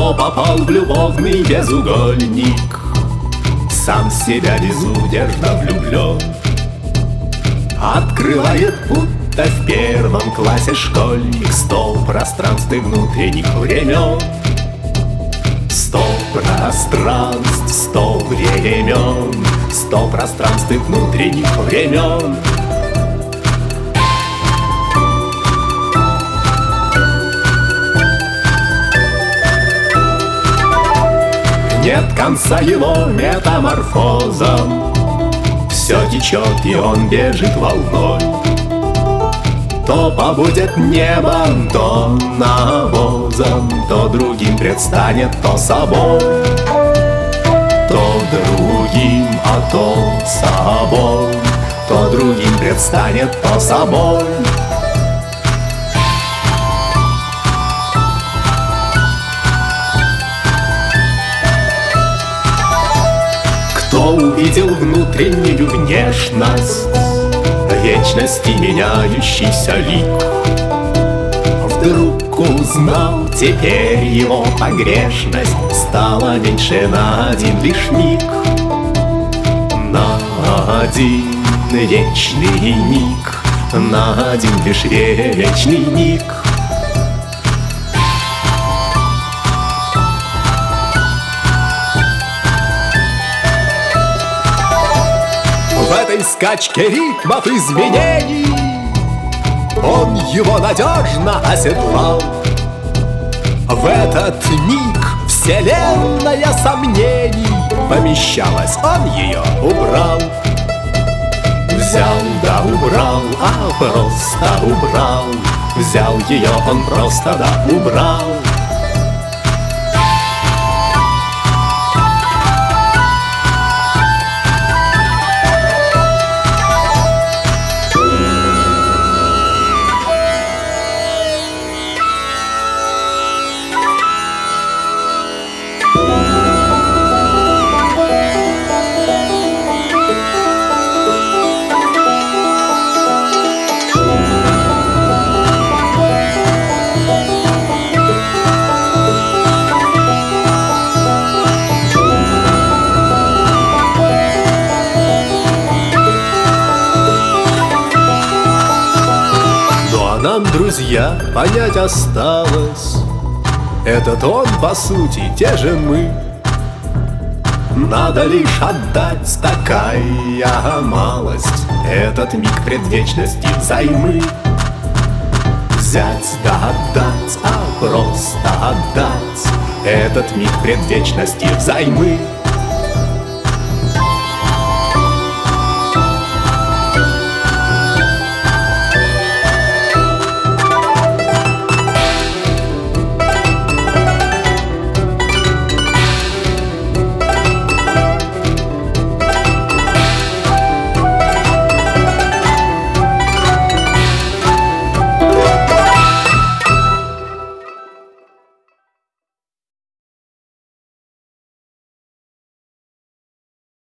Кто попал в любовный безугольник, сам себя безудержно влюблен. Открывает, будто в первом классе школьник, 100 пространств и внутренних времен. 100 пространств, 100 времен, 100 пространств и внутренних времен. Нет конца его метаморфозам, все течет, и он бежит волной. То побудет небом, то навозом, то другим предстанет, то собой. То другим, а то собой, то другим предстанет, то собой. Кто увидел внутреннюю внешность, вечности меняющийся лик, вдруг узнал теперь его погрешность, стала меньше на один лишь миг. На один вечный миг, на один лишь вечный миг. В этой скачке ритмов изменений он его надежно оседлал. В этот миг вселенная сомнений помещалась, он ее убрал. Взял да убрал, а просто убрал. Взял ее он просто да убрал. Нам, друзья, понять осталось, этот он, по сути, те же мы. Надо лишь отдать, такая малость, этот миг предвечности взаймы. Взять да отдать, а просто отдать, этот миг предвечности взаймы.